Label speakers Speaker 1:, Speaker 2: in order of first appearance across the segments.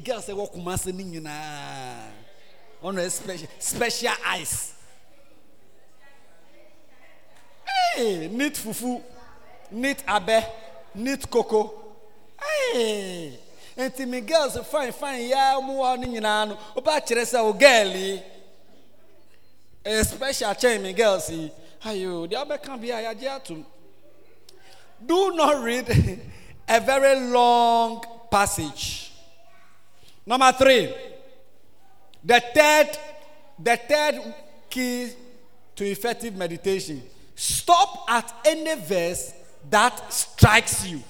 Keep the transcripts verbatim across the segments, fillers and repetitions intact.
Speaker 1: girls say walk kumase ni nyina. On a special special eyes. Hey, neat fufu, neat abe, neat cocoa. Hey, and to me girls fine fine ya mu ni nyina no. Oba kire say o girl a special chain me girls see. Ayo, the other can be a to. Do not read a very long passage. Number three, the third, the third key to effective meditation. Stop at any verse that strikes you.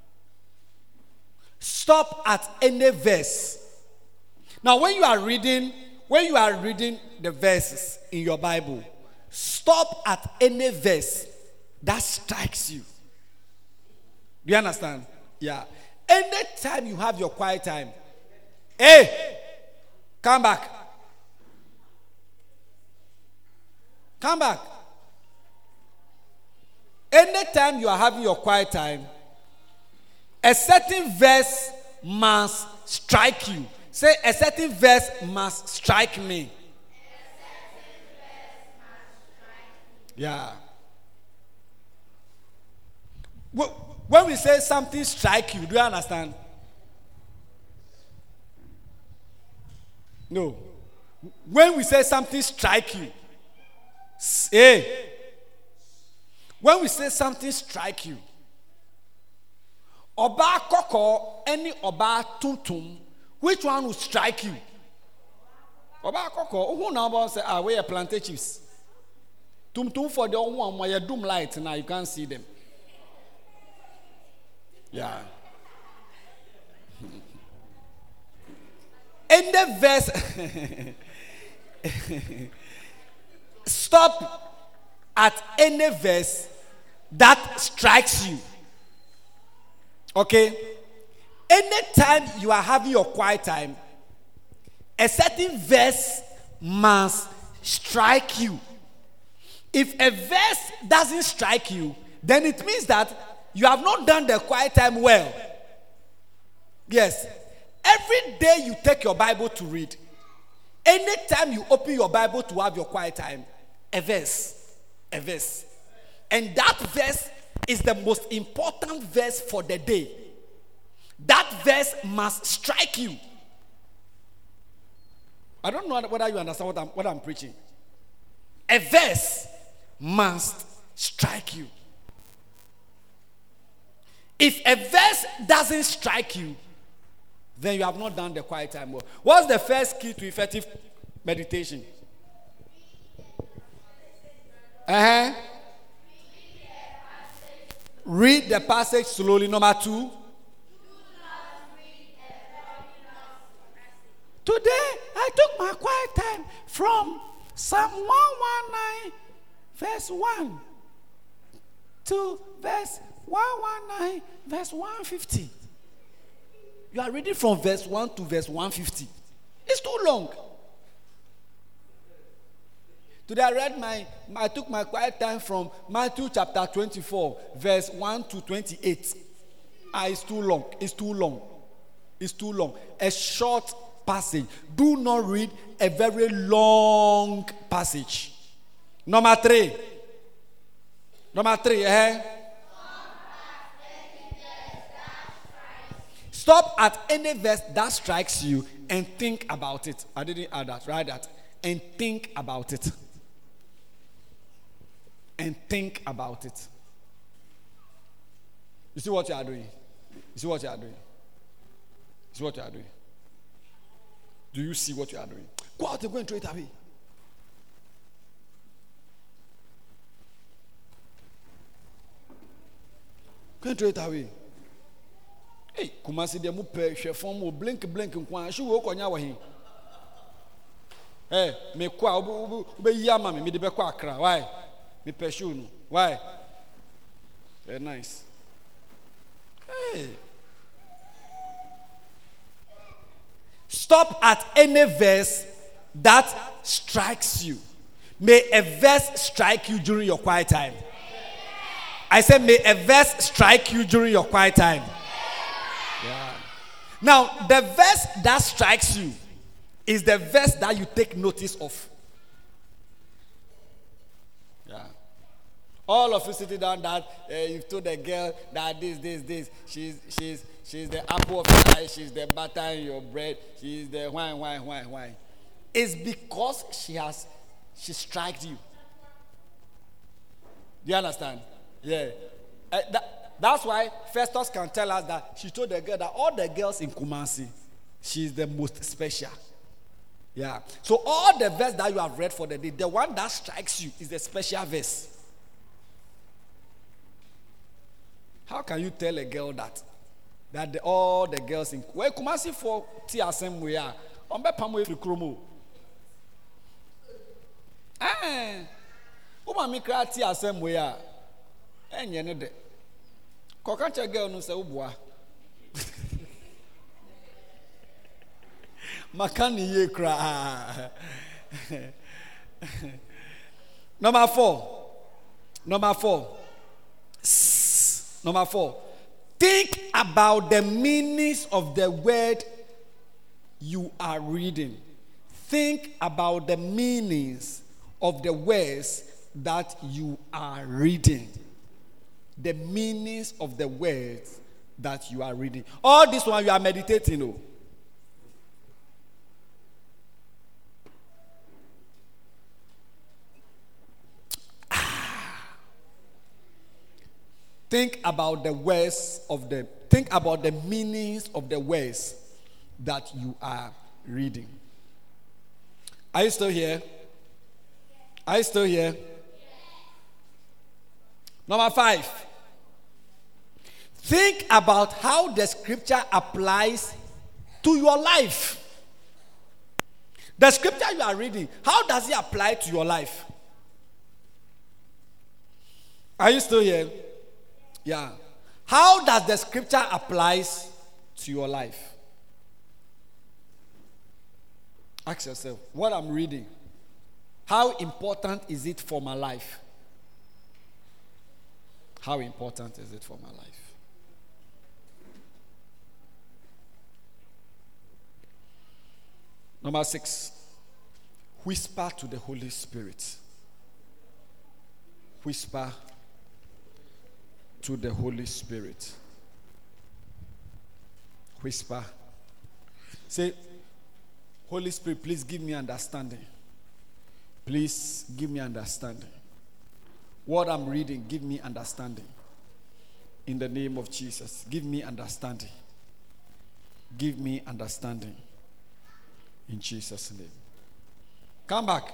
Speaker 1: Stop at any verse. Now, when you are reading, when you are reading the verses in your Bible, stop at any verse that strikes you. Do you understand? Yeah. Anytime you have your quiet time, hey, come back. Come back. Anytime you are having your quiet time, a certain verse must strike you. Say, a certain verse must strike me. Yeah. When we say something strike you, do you understand? No. When we say something strike you, hey, when we say something strike you, Oba koko, any Oba tuntum, which one will strike you? Oba koko, who now say, ah, we are plantain chips. Tumtum for the one where you doom light now you can't see them. Yeah. In the verse, stop at any verse that strikes you. Okay? Anytime you are having your quiet time, a certain verse must strike you. If a verse doesn't strike you, then it means that you have not done the quiet time well. Yes. Every day you take your Bible to read, anytime you open your Bible to have your quiet time, a verse, a verse. And that verse is the most important verse for the day. That verse must strike you. I don't know whether you understand what I'm, what I'm preaching. A verse must strike you. If a verse doesn't strike you, then you have not done the quiet time well. What's the first key to effective meditation? Uh-huh. Read the passage slowly. Number two. Today, I took my quiet time from Psalm one nineteen, verse one, to verse one nineteen, verse one fifty. You are reading from verse one to verse one fifty. It's too long. Today I read my, I took my quiet time from Matthew chapter twenty-four, verse one to twenty-eight. Ah, it's too long. It's too long. It's too long. A short passage. Do not read a very long passage. Number three. Number three, eh? Stop at any verse that strikes you and think about it. I didn't add that. Write that. And think about it. And think about it. You see what you are doing? You see what you are doing? You see what you are doing? Do you see what you are doing? Go out and go and throw it away. Go and throw it away. Hey, Kumasi de mupe shefon mo blink blink nkwa shi wo konya wa hin. Eh, me kwa obu obu yi ama me me de be kwa akra. Why? Me pursue no. Why? Very nice. Hey. Stop at any verse that strikes you. May a verse strike you during your quiet time. I said, may a verse strike you during your quiet time. Yeah. Now, the verse that strikes you is the verse that you take notice of. Yeah. All of you sitting down that uh, you've told the girl that this, this, this, she's, she's, she's the apple of your eye, she's the butter in your bread, she's the wine, wine, wine, wine. It's because she has, she struck you. Do you understand? Yeah. Uh, that, that's why Festus can tell us that she told the girl that all the girls in Kumasi, she's the most special. Yeah. So all the verse that you have read for the day, the one that strikes you is the special verse. How can you tell a girl that? That the, all the girls in where Kumasi for T S M we are on be pamo free kromo. Eh. Uma mi kra T S M we are. Enye ne de. Kokanche girl no say ubua. Makani ye kra. Number four. Number four. Number four. Think about the meanings of the word you are reading. Think about the meanings of the words that you are reading. The meanings of the words that you are reading. All this one you are meditating on. Think about the words of the, think about the meanings of the words that you are reading. Are you still here? Are you still here? Number five. Think about how the scripture applies to your life. The scripture you are reading, how does it apply to your life? Are you still here? Yeah. How does the scripture applies to your life? Ask yourself, what I'm reading, how important is it for my life? How important is it for my life? Number six, whisper to the Holy Spirit. Whisper to the Holy Spirit. Whisper. Say, Holy Spirit, please give me understanding. Please give me understanding. What I'm reading, give me understanding. In the name of Jesus, give me understanding. Give me understanding. In Jesus' name. Come back.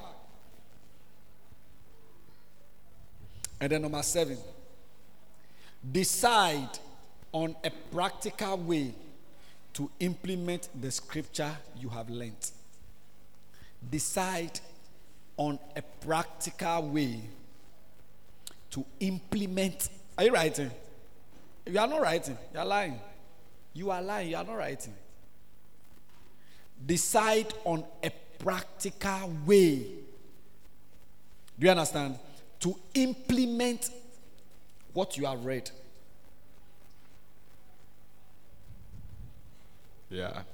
Speaker 1: And then number seven. Decide on a practical way to implement the scripture you have learned. Decide on a practical way to implement. Are you writing? If you are not writing, you are lying. You are lying, you are not writing. Decide on a practical way. Do you understand? To implement what you have read. Yeah.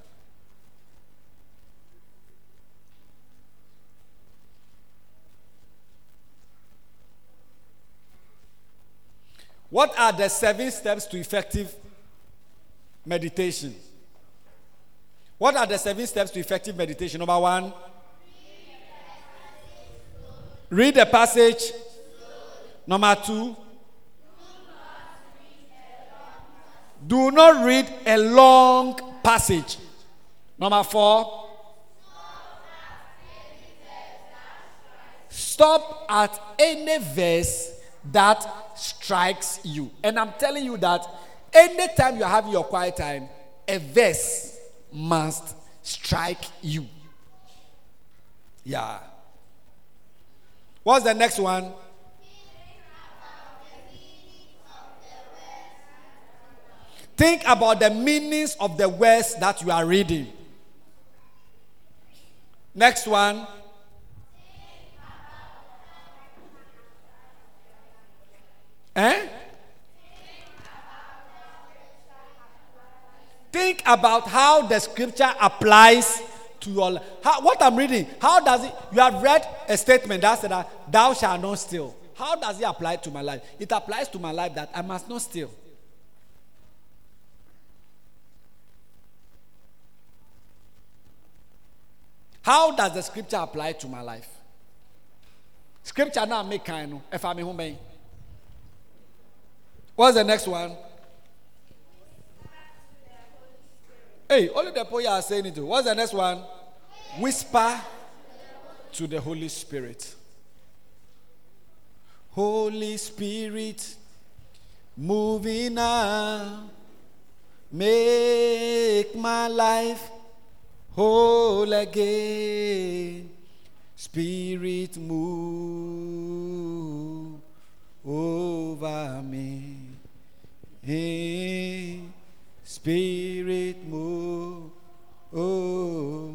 Speaker 1: What are the seven steps to effective meditation? What are the seven steps to effective meditation? Number one, read the passage. Number two, do not read a long passage. Number four, stop at any verse that strikes you. And I'm telling you that anytime you're having your quiet time, a verse must strike you. Yeah. What's the next one? Think about the meanings of the words that you are reading. Next one. Eh? Think about how the scripture applies to your life. How, what I'm reading, how does it, you have read a statement that said that thou shalt not steal. How does it apply to my life? It applies to my life that I must not steal. How does the scripture apply to my life? Scripture now make kind if I'm home. What's the next one? Hey, only the poor are saying it. What's the next one? Whisper to the Holy Spirit. Holy Spirit, moving now, make my life whole again. Spirit, move over me. Hey, Spirit, move oh,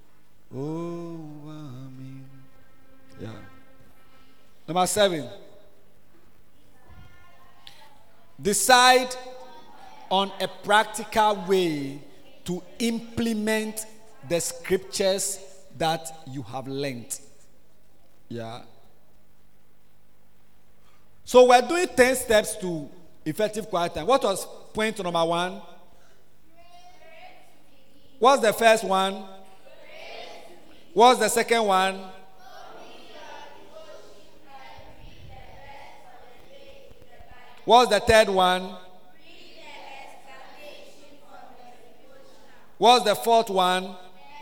Speaker 1: over me. Yeah. Number seven. Decide on a practical way to implement the scriptures that you have learned. Yeah. So we're doing ten steps to effective quiet time. What was point number one? What's the first one? What's the second one? What's the third one? What's the fourth one?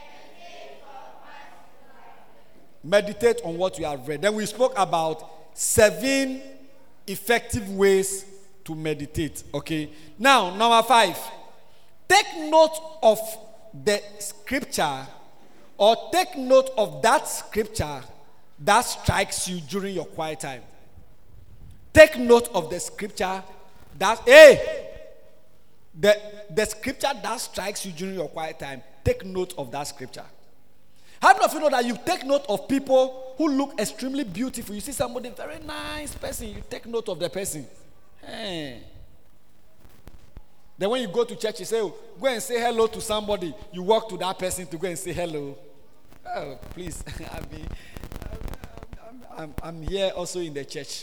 Speaker 1: Meditate on what you have read. Then we spoke about seven effective ways to meditate. Okay. Now, number five. Take note of the scripture or take note of that scripture that strikes you during your quiet time. Take note of the scripture that, hey, the, the scripture that strikes you during your quiet time. Take note of that scripture. How many of you know that you take note of people who look extremely beautiful? You see somebody, very nice person, you take note of the person. Hey. Then when you go to church, you say, oh, go and say hello to somebody. You walk to that person to go and say hello. Oh, please. I mean, I'm, I'm, I'm here also in the church.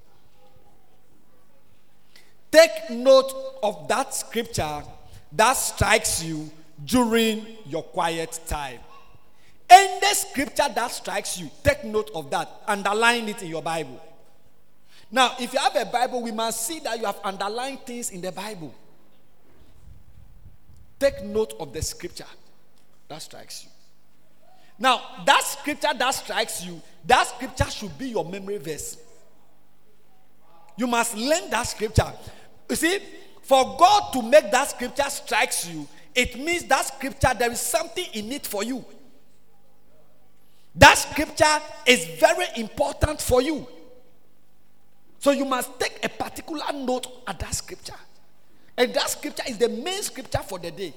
Speaker 1: Take note of that scripture that strikes you during your quiet time. Any scripture that strikes you, take note of that. Underline it in your Bible. Now, if you have a Bible, we must see that you have underlined things in the Bible. Take note of the scripture that strikes you. Now, that scripture that strikes you, that scripture should be your memory verse. You must learn that scripture. You see, for God to make that scripture strikes you, it means that scripture, there is something in it for you. That scripture is very important for you. So you must take a particular note at that scripture. And that scripture is the main scripture for the day.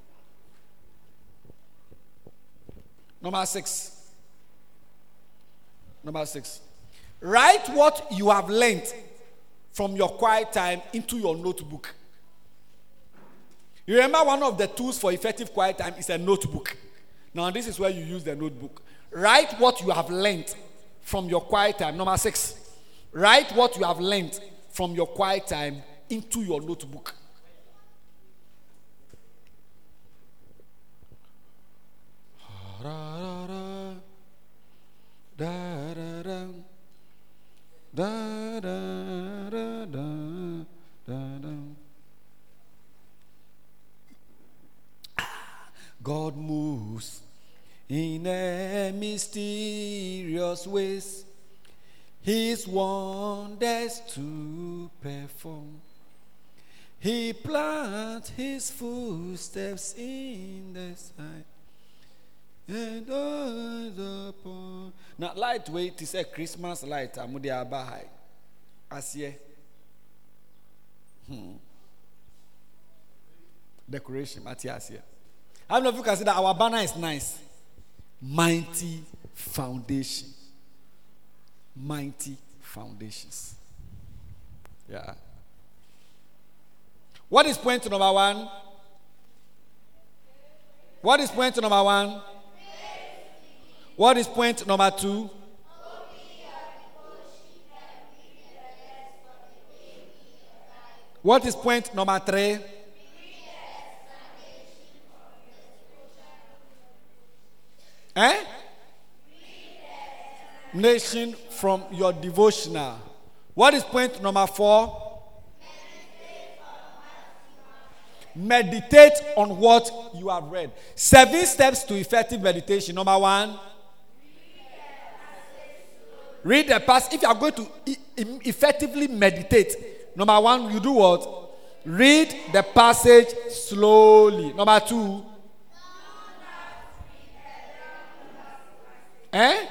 Speaker 1: Number six. Number six. Write what you have learned from your quiet time into your notebook. You remember one of the tools for effective quiet time is a notebook. Now this is where you use the notebook. Write what you have learned from your quiet time. Number six. Write what you have learned from your quiet time into your notebook. God moves in a mysterious ways, His wonders to perform. He plants His footsteps in the side, and eyes upon. Now, lightweight is a Christmas light. Amudi abahai, asiye. Hmm. Decoration, Matthias here. How many of you can see that our banner is nice? Mighty foundation. Mighty foundations. Yeah. What is point number one? What is point number one? What is point number two? What is point number three? Eh? Nation from your devotional. What is point number four? Meditate on what you have read. Seven steps to effective meditation. Number one, read the passage. If you are going to e- effectively meditate, number one, you do what? Read the passage slowly. Number two, eh?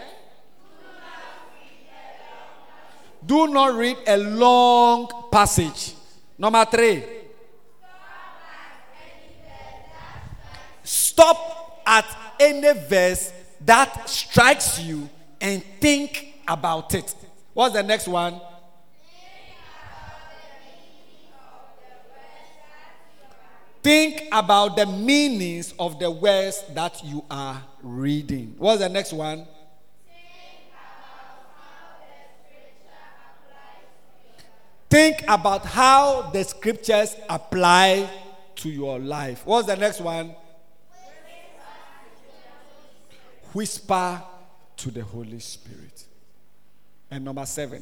Speaker 1: Do not read a long passage. Number three, stop at any verse that strikes you and think about it. What's the next one? Think about the meanings of the words that you are reading. What's the next one? Think about how the scriptures apply to your life. What's the next one? Whisper to the Holy Spirit. And number seven.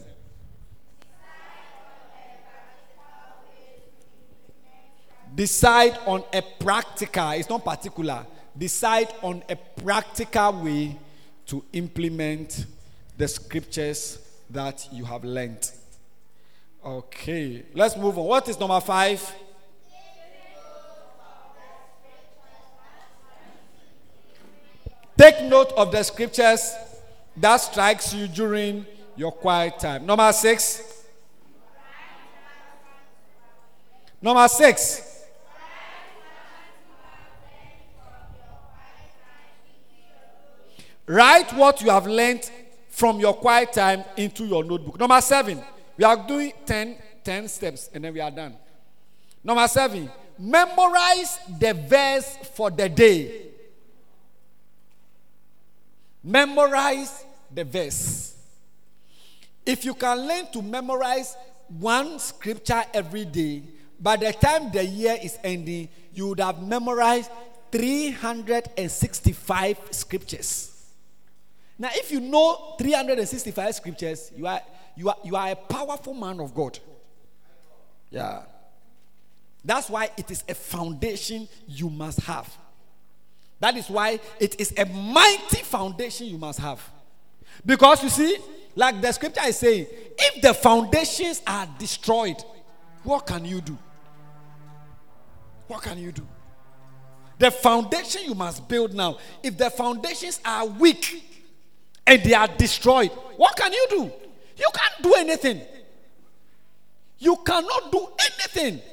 Speaker 1: Decide on a practical, it's not particular, decide on a practical way to implement the scriptures that you have learned. Okay, let's move on. What is number five? Take note of the scriptures that strikes you during your quiet time. Number six. Number six. Write what you have learned from your quiet time into your notebook. Number seven. We are doing ten, ten steps and then we are done. Number seven. Memorize the verse for the day. Memorize the verse. If you can learn to memorize one scripture every day, by the time the year is ending, you would have memorized three hundred sixty-five scriptures. Now, if you know three hundred sixty-five scriptures, you are you are you are a powerful man of God. Yeah. That's why it is a foundation you must have. That is why it is a mighty foundation you must have. Because you see, like the scripture is saying, if the foundations are destroyed, what can you do? What can you do? The foundation you must build now, if the foundations are weak and they are destroyed, what can you do? You can't do anything. You cannot do anything.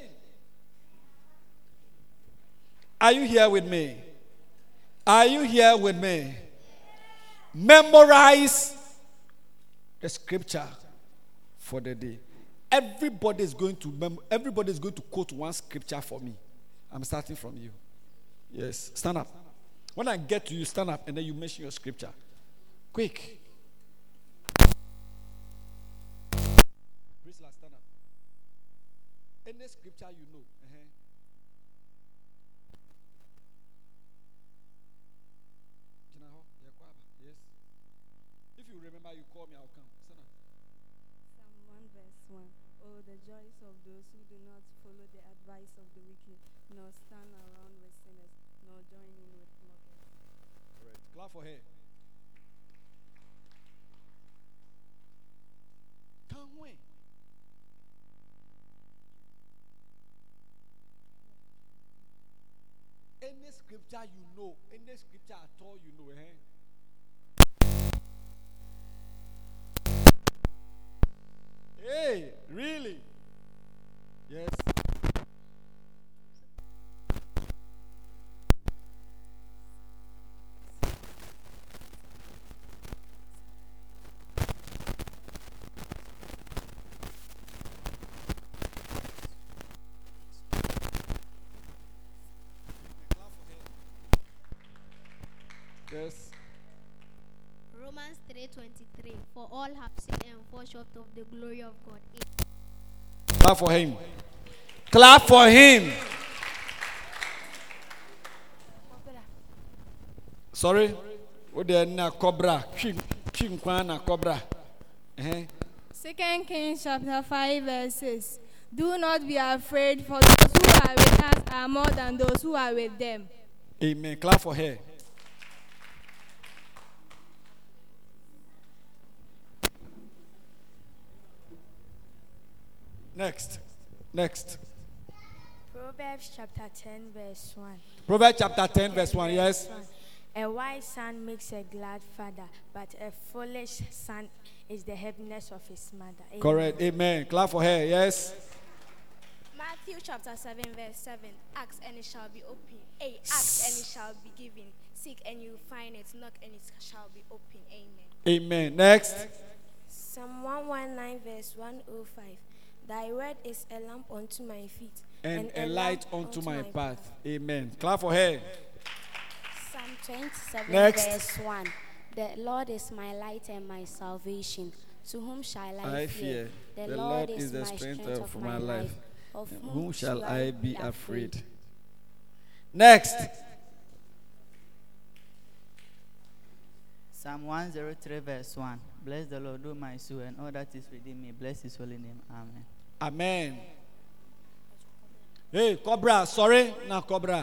Speaker 1: Are you here with me? Are you here with me? Memorize the scripture for the day. Everybody is going to mem- everybody is going to quote one scripture for me. I'm starting from you. Yes, stand up. When I get to you, stand up and then you mention your scripture. Quick. Priscilla, stand up. Any scripture you know. Uh-huh. Yes. If you remember, you call me, I'll come. Stand up.
Speaker 2: Psalm one verse one. Oh, the joys of those who do not follow the advice of the wicked, nor stand around with sinners, nor join in with mockers.
Speaker 1: Correct. Clap for her. Can't wait. Any scripture you know, any scripture at all you know, eh? Hey, really? Yes. Yes.
Speaker 3: Romans three twenty-three. For all have sinned and fall short of the glory of God.
Speaker 1: Clap for him. Clap for him. Sorry. What the na cobra? Chinkwana cobra. Eh?
Speaker 2: Second Kings chapter five verse six. Do not be afraid, for those who are with us are more than those who are with them.
Speaker 1: Amen. Clap for her. Next. Next.
Speaker 4: Proverbs chapter ten verse one.
Speaker 1: Proverbs chapter ten verse one. Yes.
Speaker 4: A wise son makes a glad father, but a foolish son is the happiness of his mother. Amen.
Speaker 1: Correct. Amen. Clap for her. Yes.
Speaker 5: Matthew chapter seven verse seven. Ask and it shall be open. Hey, ask and it shall be given. Seek and you find it. Knock and it shall be open. Amen.
Speaker 1: Amen. Next.
Speaker 4: Psalm one nineteen verse one oh five. Thy word is a lamp unto my feet
Speaker 1: And, and a light unto my path. Amen. Clap for her.
Speaker 6: Psalm twenty-seven
Speaker 1: Next.
Speaker 6: verse one. The Lord is my light and my salvation. To whom shall I,
Speaker 1: I fear.
Speaker 6: The,
Speaker 1: The
Speaker 6: Lord,
Speaker 1: Lord
Speaker 6: is
Speaker 1: is the
Speaker 6: my
Speaker 1: strength
Speaker 6: strength
Speaker 1: of
Speaker 6: of
Speaker 1: my
Speaker 6: my
Speaker 1: life.
Speaker 6: life. Of
Speaker 1: Whom shall I be afraid? Next.
Speaker 7: Psalm one oh three verse one. Bless the Lord, O my soul, and all that is within me. Bless his holy name. Amen.
Speaker 1: Amen. Hey, Cobra. Sorry. Now, Cobra.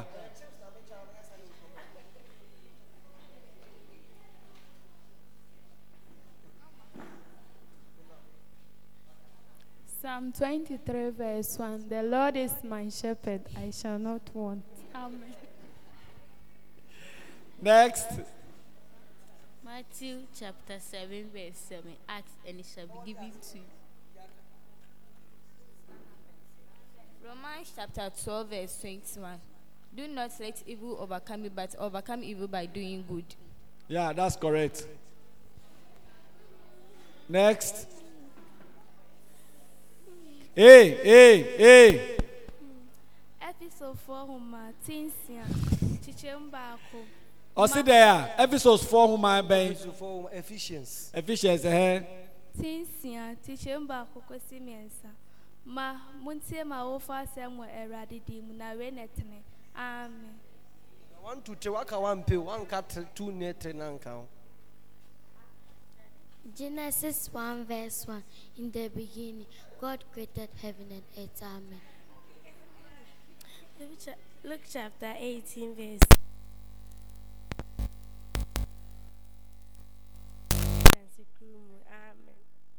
Speaker 2: Psalm twenty-three verse one. The Lord is my shepherd, I shall not want. Amen.
Speaker 1: Next.
Speaker 8: Matthew chapter seven verse seven. Ask and it shall be given to you. Romans chapter twelve verse twenty-one. Do not let evil overcome you, but overcome evil by doing good.
Speaker 1: Yeah, that's correct. Next. Hey, hey, hey.
Speaker 2: Episode four homa tinsia. Chichembako.
Speaker 1: Oh, see there. Episodes four, whom I been.
Speaker 9: For Ephesians.
Speaker 1: Ephesians, eh?
Speaker 2: Tinsia. Chichembako kwesimiensa. Ma muntie ma ofa semo erade dim na renetne. Amen.
Speaker 9: One to te waka one pay one cat two net nanka.
Speaker 6: Genesis one verse one. In the beginning, God created heaven and earth. Amen.
Speaker 4: Luke, cha- Luke chapter eighteen verse. Amen.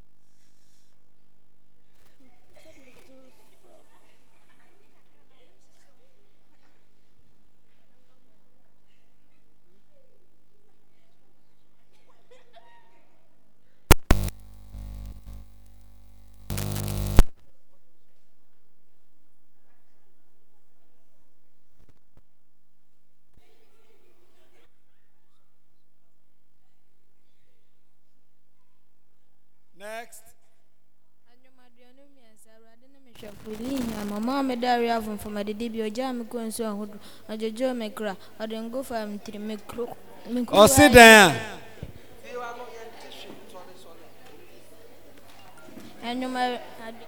Speaker 1: Next.
Speaker 10: Mama me dari avun from the D B O jam ko nso ahodo ajojo me kra odin go fa me tiri me kro me kro.
Speaker 1: Oh, sit down.
Speaker 10: Enuma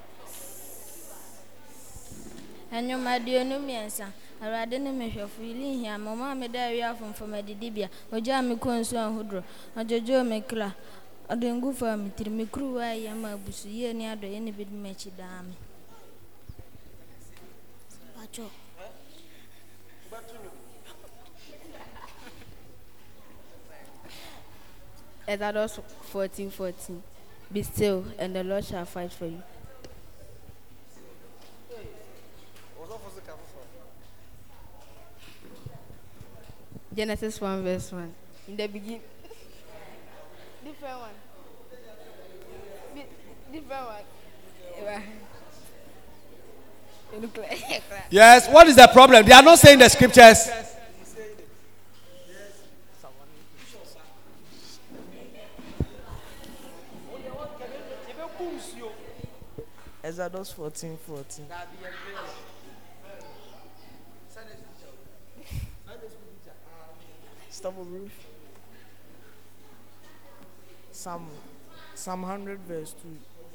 Speaker 10: Enuma dionu miensa arade ne me hwefo ili hia mama me dari avun from the D B O jam ko nso ahodo ajojo me kra odin go fa me tiri me kro wa ya ma busu ye ni ado ye ne bi me chi dame.
Speaker 8: Exodus fourteen fourteen. Be still, and the Lord shall fight for you. Genesis one verse one. In the beginning. Different one. Di- different one. You look like
Speaker 1: Yes. What is the problem? They are not saying the scriptures.
Speaker 9: Exodus fourteen fourteen. Stop a roof.
Speaker 11: Psalm, Psalm one hundred verse two.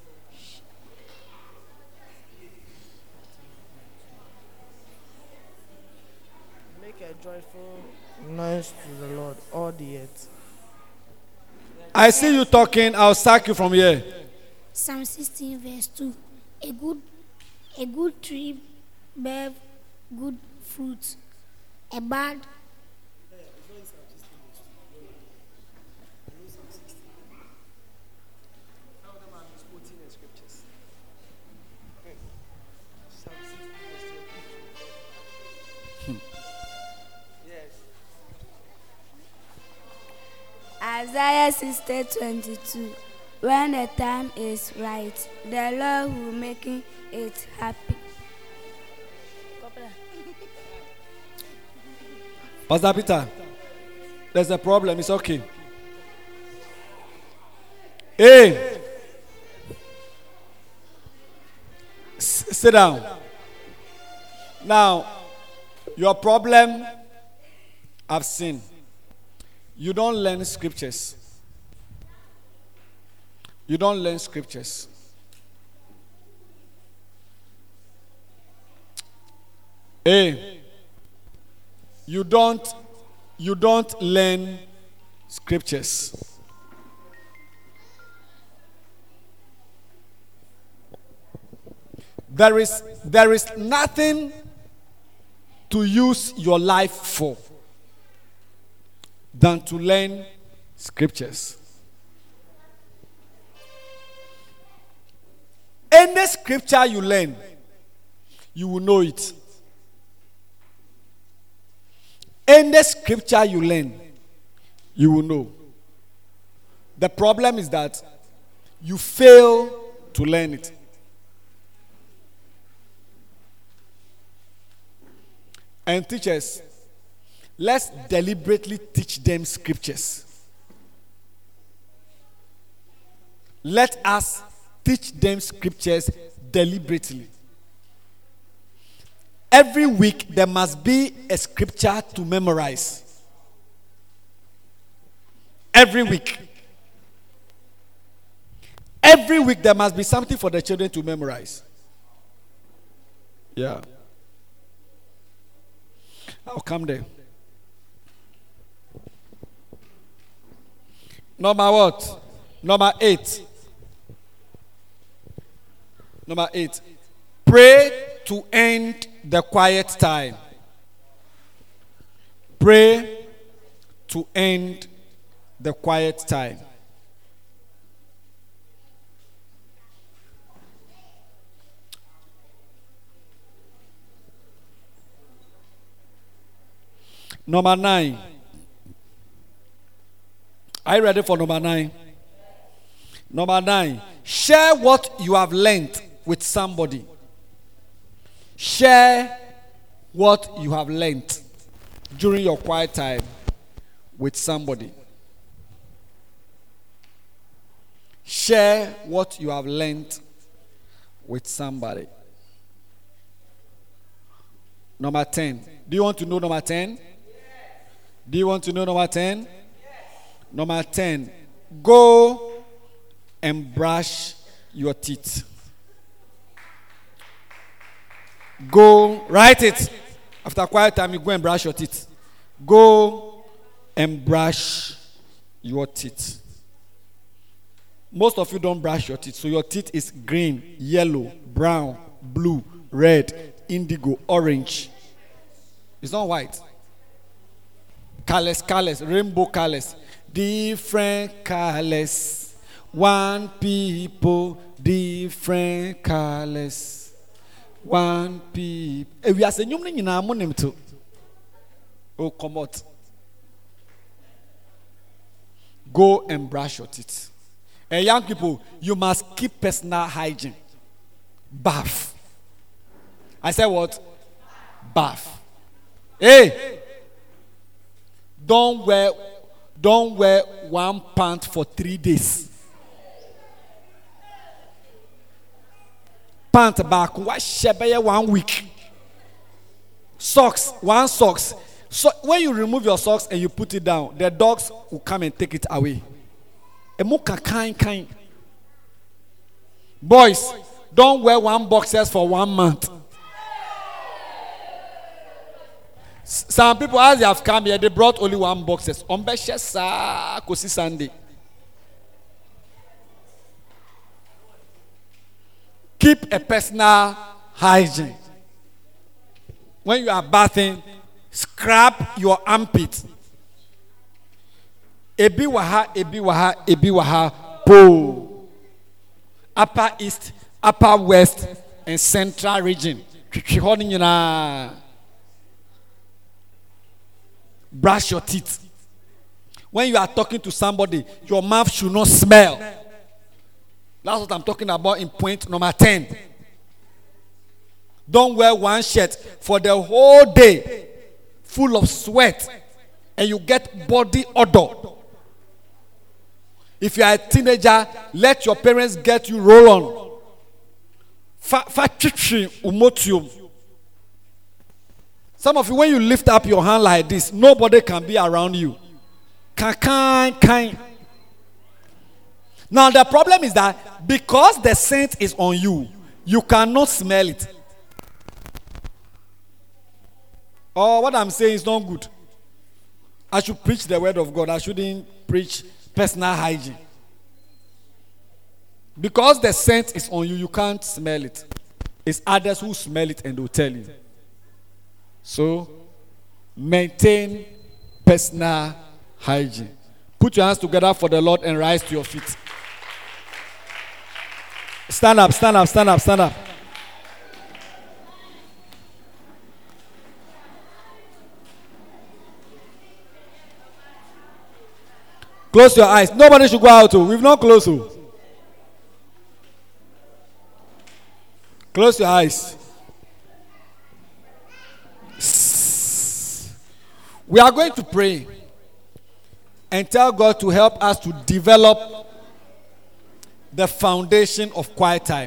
Speaker 11: Make a joyful noise to the Lord, all the earth.
Speaker 1: I see you talking. I'll sack you from here.
Speaker 12: Psalm sixteen verse two. A good, a good tree bear good fruit. A bad.
Speaker 13: Isaiah sixty twenty-two. When the time is right, the Lord will make it happy.
Speaker 1: Pastor Peter, there's a problem. It's okay. Hey, S- sit down. Now, your problem, I've seen. You don't learn scriptures. You don't learn scriptures. Hey, you don't you don't learn scriptures. There is there is nothing to use your life for than to learn scriptures. Any scripture you learn, you will know it. Any scripture you learn, you will know. The problem is that you fail to learn it. And teachers, let's deliberately teach them scriptures. Let us teach them scriptures deliberately. Every week there must be a scripture to memorize. Every week. Every week there must be something for the children to memorize. Yeah. I'll come there. Number what? Number eight. Number eight. Pray to end the quiet time. Pray to end the quiet time. Number nine. Are you ready for number nine? Number nine. Share what you have learned with somebody. Share what you have learned during your quiet time with somebody. Share what you have learned with somebody. Number ten. Do you want to know number ten? Do you want to know number ten? Number ten. Go and brush your teeth. Go, write it. After quiet time, you go and brush your teeth. Go and brush your teeth. Most of you don't brush your teeth. So your teeth is green, yellow, brown, blue, red, indigo, orange. It's not white. Colors, colors, rainbow colors. Different colors. One people, different colors. One people. If you are saying you na monim too. Oh, come out. Go and brush your teeth. And young people, you must keep personal hygiene. Bath. I said what? Bath. Hey, don't wear, don't wear one pant for three days. Pant back, wash one week. Socks, one socks. So when you remove your socks and you put it down, the dogs will come and take it away. Emuka kind kind. Boys, don't wear one boxers for one month. Some people, as they have come here, they brought only one boxers. Ombeshe sa kosi Sunday. Keep a personal hygiene. When you are bathing, scrub your armpit. Ebi waha, ebi waha, ebi waha, po. Upper East, Upper West, and Central region. Brush your teeth. When you are talking to somebody, your mouth should not smell. That's what I'm talking about in point number ten. Don't wear one shirt for the whole day full of sweat and you get body odor. If you are a teenager, let your parents get you roll on. Some of you, when you lift up your hand like this, nobody can be around you. Kind, kind. Now the problem is that because the scent is on you, you cannot smell it. Oh, what I'm saying is not good. I should preach the word of God. I shouldn't preach personal hygiene. Because the scent is on you, you can't smell it. It's others who smell it and will tell you. So, maintain personal hygiene. Put your hands together for the Lord and rise to your feet. Stand up, stand up, stand up, stand up. Close your eyes. Nobody should go out. We've not closed. Close your eyes. We are going to pray and tell God to help us to develop the foundation of quiet time.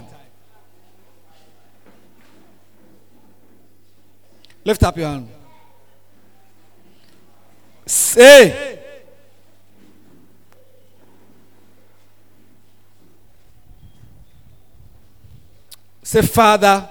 Speaker 1: Lift up your hand. Say. Say, Father,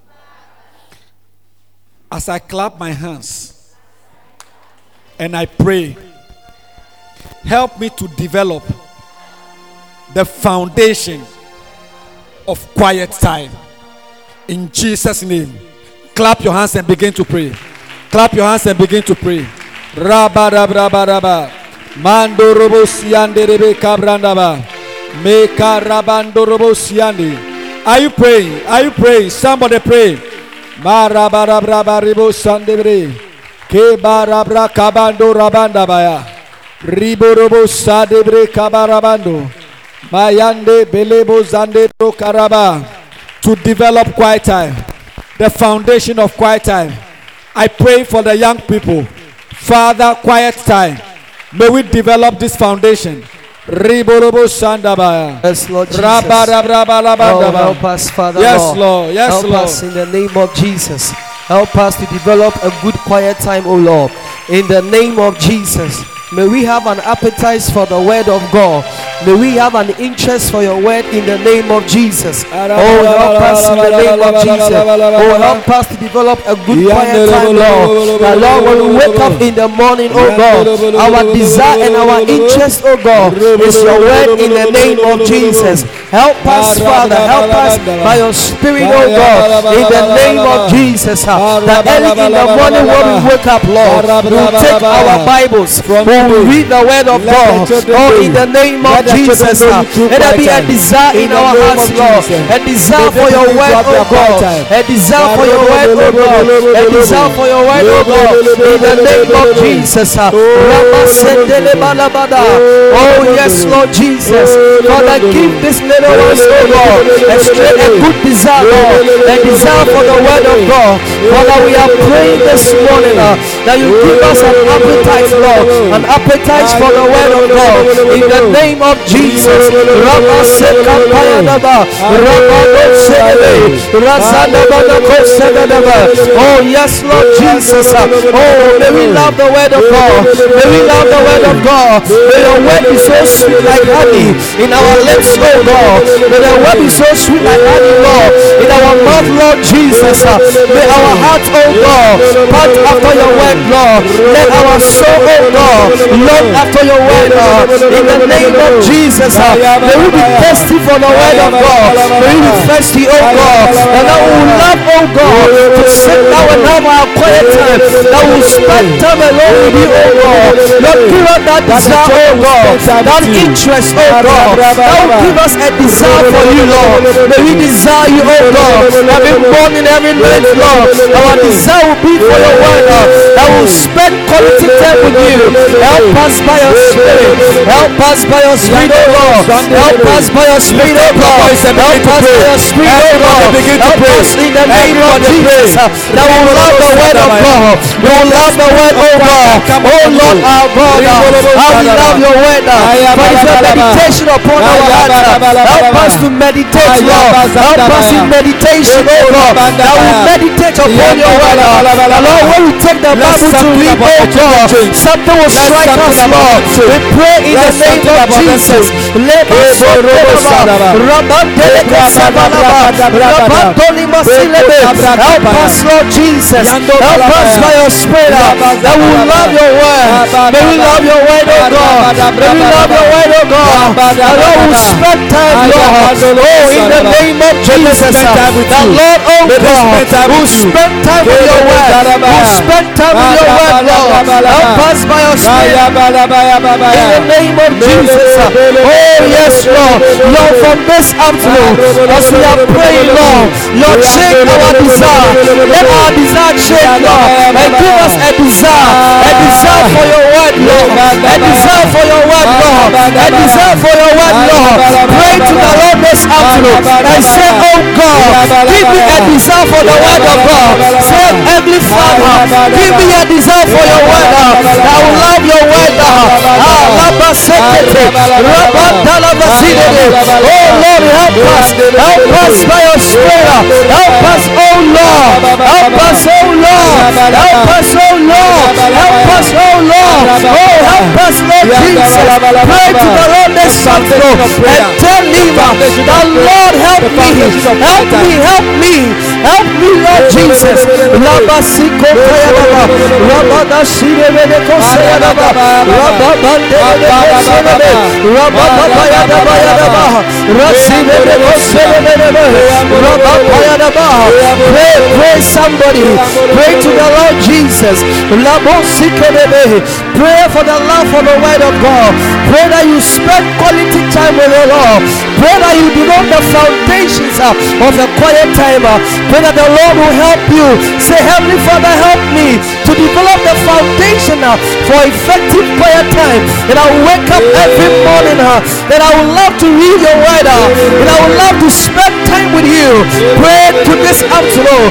Speaker 1: as I clap my hands and I pray, help me to develop the foundation of quiet time. In Jesus' name. Clap your hands and begin to pray. Clap your hands and begin to pray. Rabba rabba rabba. Mando robo siande rebe kabrandaba. Meka rabando robo siande. Are you praying? Are you praying? Somebody pray. Marabarabraba ribo sandebre. Ke barabra kabando rabanda baya. Ribo robo sadebre kabarabando. Mayande belebo zandero karaba. To develop quiet time. The foundation of quiet time. I pray for the young people. Father, quiet time. May we develop this foundation. Yes,
Speaker 9: Lord Jesus. Oh, help us, Father.
Speaker 1: Yes,
Speaker 9: Lord.
Speaker 1: Lord. Yes,
Speaker 9: help
Speaker 1: Lord.
Speaker 9: us in the name of Jesus. Help us to develop a good quiet time, oh Lord. In the name of Jesus. May we have an appetite for the word of God. May we have an interest for your word in the name of Jesus. Oh, help us in the name of Jesus. Oh, help us to develop a good quiet time, Lord. That Lord, when we wake up in the morning, oh God, our desire and our interest, oh God, is your word in the name of Jesus. Help us, Father. Help us by your Spirit, oh God, in the name of Jesus. That early in the morning when we wake up, Lord, we will take our Bibles. We will read the word of God. Oh, in the name of Jesus. Let there be a desire in our hearts, Lord. A desire for your word, oh God. A desire for your word, oh God. A desire for your word, oh God. In the name of Jesus. Oh, yes, Lord Jesus. Father, give this little ones, oh God, a straight, a good desire, Lord. A desire for the word of God. Father, we are praying this morning. Uh, that you give us an appetite, Lord, an appetite for the word of God. In the name of Jesus. Oh yes, Lord Jesus. Oh, may we love the word of God. May we love the word of God. May your word be so sweet like honey in our lips, oh God. May the word be so sweet like honey, Lord, in our mouth, Lord Jesus. May our heart, oh God, pant after your word, Lord. Let our soul, oh God, long after your word, Lord. In the name of Jesus, may we be thirsty for the word of God. May we be thirsty, oh God, and that we will love, oh God, to sit down and have our quiet time. That we will spend time alone with you, oh God. Lord, give us that desire, oh God, that interest, oh God. That will give us a desire for you, Lord. May we desire you, oh God, every morning, every night, Lord. Our desire will be for your word, Lord. That will spend quality time with you. Help us by your spirit. Help us by your spirit, oh God. Help us by your spirit, oh God. Help us by your spirit, oh God. Help us in the name of Jesus. That we will love the word of God. We will love the word, oh God. Oh Lord, our God, how we love your word. For it's a meditation upon our heart. Help us to meditate, Lord. Help us in meditation, oh God. That we meditate upon your word. Lord, when we take the Bible to read, oh God, something will strike us, Lord. We pray in the name of Jesus. Help us, Lord Jesus. Help us by your spirit that we will love your word. May we love your word, oh God. May we love your word, oh God. And Lord, we spend time, Lord. Oh, in the name of Jesus. That Lord, oh God, we'll spend time with your word. We'll spend time with your word, Lord. Help us by your spirit. In the name of Jesus. Oh, yes, Lord. Lord, from this afternoon, as we are praying, Lord, Lord, change our desire. Let our desire change, Lord. And give us a desire. A desire for your word, Lord. A desire for your word, Lord. A desire for your word, Lord. Pray to the Lord this afternoon and say, oh God, give me a desire for the word of God. Say, Heavenly Father, give me a desire for your word. I will love your word. Oh Lord, help us. Help us by your spirit. Help us, oh Lord. Help us, oh Lord. Help us, oh Lord. Help us, oh Lord. Oh, help us, Lord Jesus. Pray to the Lord this afternoon and tell him that Lord, help me. Help me, help me. Help me, Lord Jesus. Labasiko Kayaba. Rabada Shirebe Kosayaba. Rababande Kosayaba. Rababaya Bayaba. Rasibe Kosayaba. Rababaya. Pray, pray somebody. Pray to the Lord Jesus. Pray for the love for the word of God. Pray that you spend quality time with the Lord. Pray that you develop the foundations of the quiet time. Pray that the Lord will help you. Say, Heavenly Father, help me to develop the foundation for effective quiet time. And I will wake up every morning. That I would love to read your word. And I would love to spend time with you. Pray to this afternoon.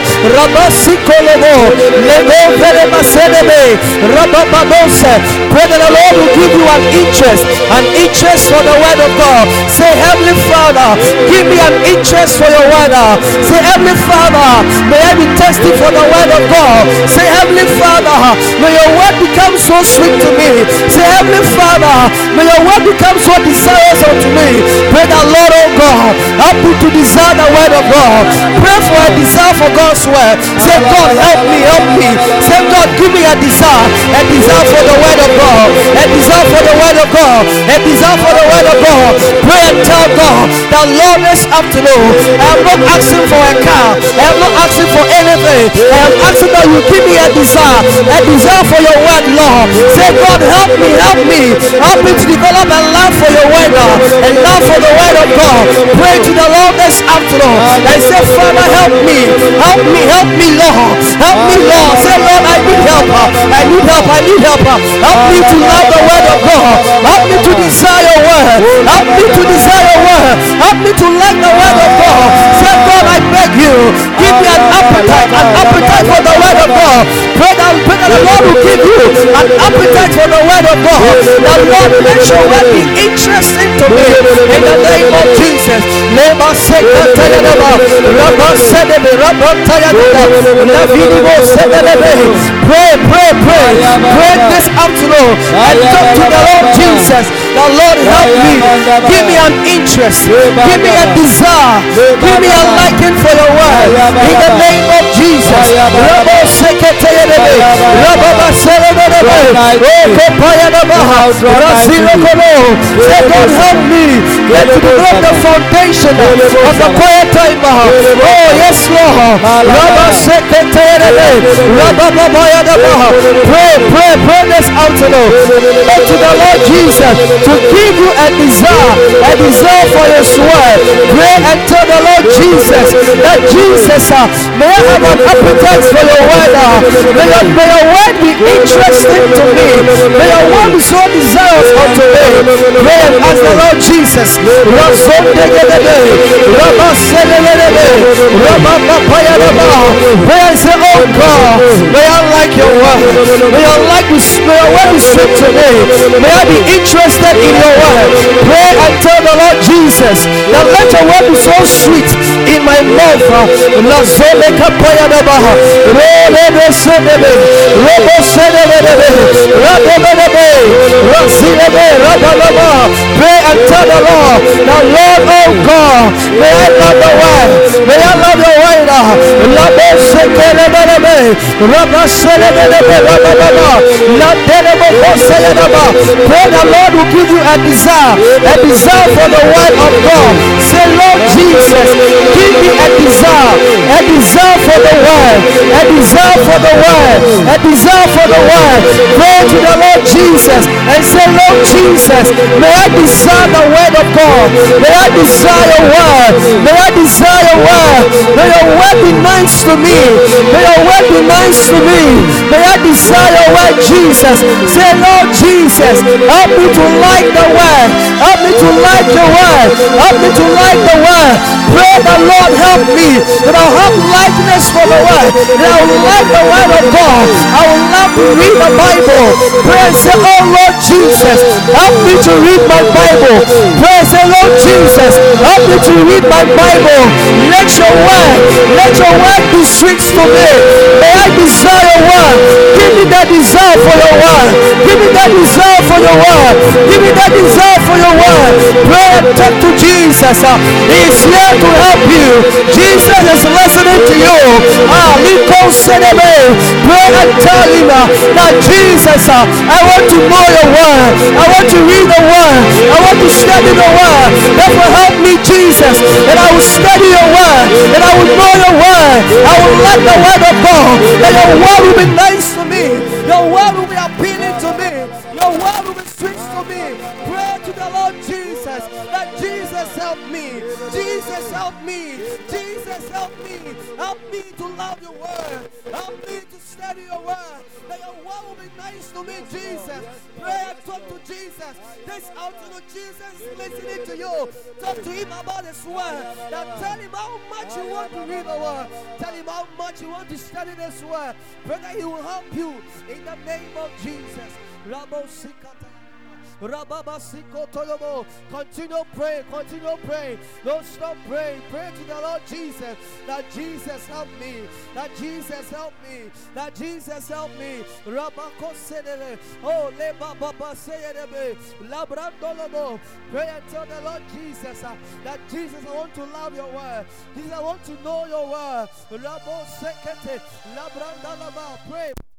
Speaker 9: Pray that the Lord will give you an interest, an interest for the word of God. Say, Heavenly Father, give me an interest for your word. Say, Heavenly Father, may I be thirsty for the word of God. Say, Heavenly Father, may your word become so sweet to me. Say, Heavenly Father, may your word become so desirous unto me. Pray that, Lord, oh God, help me to desire the word of God. Pray for a desire for God's word. Say, God, help me, help me. Say, God, give me a desire, a desire for the word of God, a desire for the word of God, a desire for the word of God. Pray and tell God that, Lord, this afternoon, I am not asking for a car, I am not asking for anything. I am asking that you give me a desire, a desire for your word, Lord. Say, God, help me, help me, help me to develop a love for your word, a love for the word of God. Pray to the Lord this afternoon and say, Father, help me, help me, help me, Lord, help me, Lord. Say, Lord, I need help, I need help, I need help. Help me to love the word of God. Help me to desire your word. Help me to desire your word. Help me to like the word of God. Say, God, I beg you, give me an appetite, an appetite for the word of God. Pray that, pray that the Lord will give you an appetite for the word of God. The Lord makes your word be interesting to me. In the name of Jesus. Lema sekatayadaba. Rabba sedebe. Rabba tayadaba. Lavidibo sedebe. Pray, pray, pray. Pray this afternoon and talk to the Lord Jesus. The Lord help me. Give me an interest. Give me a desire. Give me a liking for your word. In the name of Jesus. Rabba sekatayadaba. Rabba basedebe. Oh, kopayadaba. Razilokolo. Say, God help me. Let me develop the foundation of the quiet time. Oh, yes, Lord. Rabba sekatayadaba. Rabba babayadaba. Pray, pray, pray this afternoon. Go to the Lord Jesus to give you a desire, a desire for His word. Pray and tell the Lord Jesus that Jesus, uh, may I have an appetite for your word. Uh, may, your, may your word be interesting to me. May your word be so desirous unto me. Pray and ask the Lord Jesus. Pray and say, oh God, may I like your word. May your, like be, may your word be sweet to me. May I be interested in your word. Pray and tell the Lord Jesus that let your word be so sweet in my mouth. Pray and tell the Lord, now Lord, oh God, may I love the word. May I love your word. Pray the Lord will give you a desire, a desire for the word of God. Say, Lord Jesus, give me a desire, a desire for the word, a desire for the word, a desire for the word. Pray to the Lord Jesus and say, Lord Jesus, may I desire the word of God. May I desire your word. May I desire your word. May your word be nice to me. May your word be nice to me. May I desire your word, Jesus. Say, Lord Jesus, help me to like the word. Help me to like your word. Help me to like the word. Pray the Lord help me that I'll have likeness for the word. That I will like the word of God. I will love to read the Bible. Pray and say, oh Lord Jesus, help me to read my Bible. Pray and say, Lord Jesus, help me to read my Bible. Let your word, let your word be sweet to me. May I desire your word. Give me that desire for your word. Give me that desire for your word. Give me that desire for your word. Pray and talk to Jesus. Uh, he is here to help you. Jesus is listening to you. Ah, pray and tell him uh, that Jesus, uh, I want to know your word. I want to read the word. I want to study the word. Therefore help me, Jesus, that I will study your word, that I will know your word. I will like the word of God. That your word will be nice to me. Your word will be appealing to me. Your word will be sweet to me. Pray to the Lord Jesus that Jesus help me. Jesus help me. Jesus help me. Help me to love your word. Help me to study your word. That your word will be nice to me, Jesus. Pray and talk to Jesus. This afternoon, Jesus is listening to you. Talk to him about his word. Now tell him how much you want to read the word. Tell him how much you want to study this word. Pray that he will help you in the name of Jesus. Rabo Sikata. Continue praying, continue praying. Don't stop praying. Pray to the Lord Jesus that Jesus help me, that Jesus help me, that Jesus help me. Oh, pray and tell the Lord Jesus uh, that Jesus, I want to love your word. Jesus, I want to know your word. Pray.